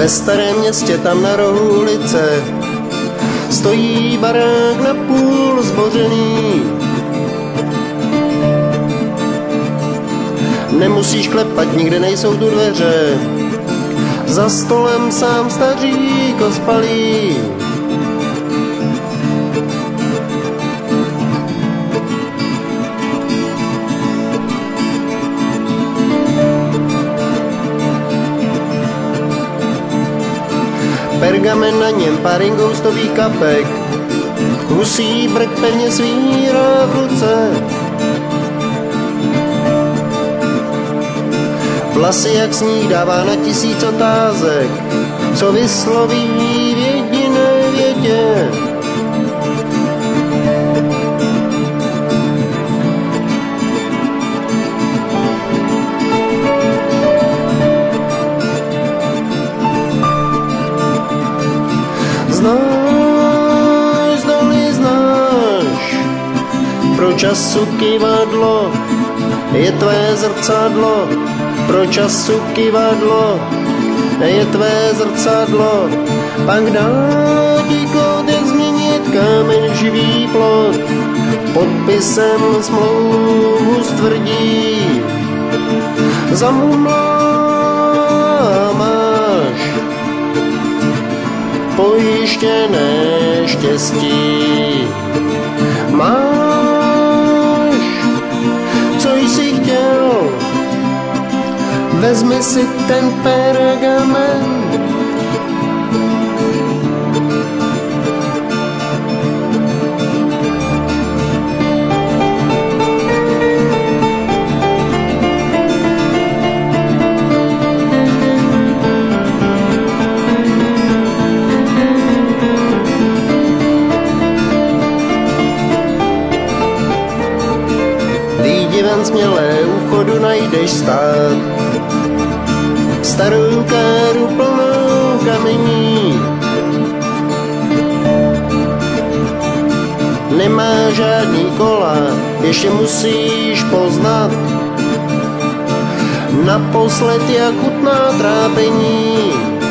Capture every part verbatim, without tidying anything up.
Ve starém městě tam na rohu ulice stojí barák na půl zbořený. Nemusíš klepat, nikde nejsou tu dveře, za stolem sám stařík ospalý. Pergamen na něm pár ingoustových kapek, husí brk pevně svírá v ruce. Vlasy jak sníh dává na tisíc otázek, co vysloví v jediné větě. Znáš, zdali znáš, pro času kivadlo je tvé zrcadlo. Pro času kivadlo je tvé zrcadlo, pak dá ti kódex změnit kámen živý plot, podpisem smlouvu stvrdí. Zamumlá máš pojištěné štěstí. Máš, co jsi chtěl, vezmi si ten pergamen. Výdiven smělé u vchodu najdeš stát, starou káru plnou kamení. Nemá žádný kola, ještě musíš poznat naposled, jak chutná trápení.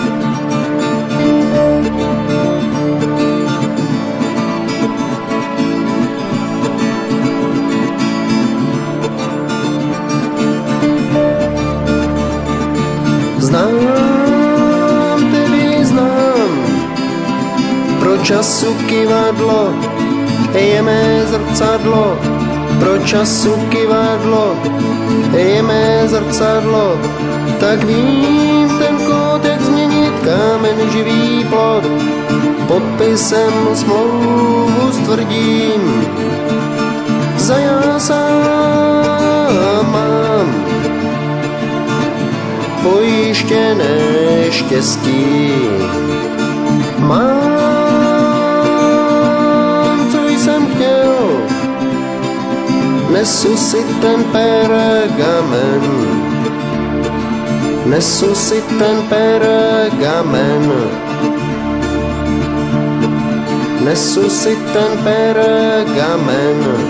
Znám, tedy znám, pro času kivadlo je mé zrcadlo, pro času kivadlo je mé zrcadlo, tak vím ten kódex změnit kámen živý plot, podpisem smlouvu stvrdím. Za já sám mám pojištěné štěstí. Mám, co jsem chtěl, nesu si ten pergamen, nesu si ten pergamen, nesu si ten pergamen.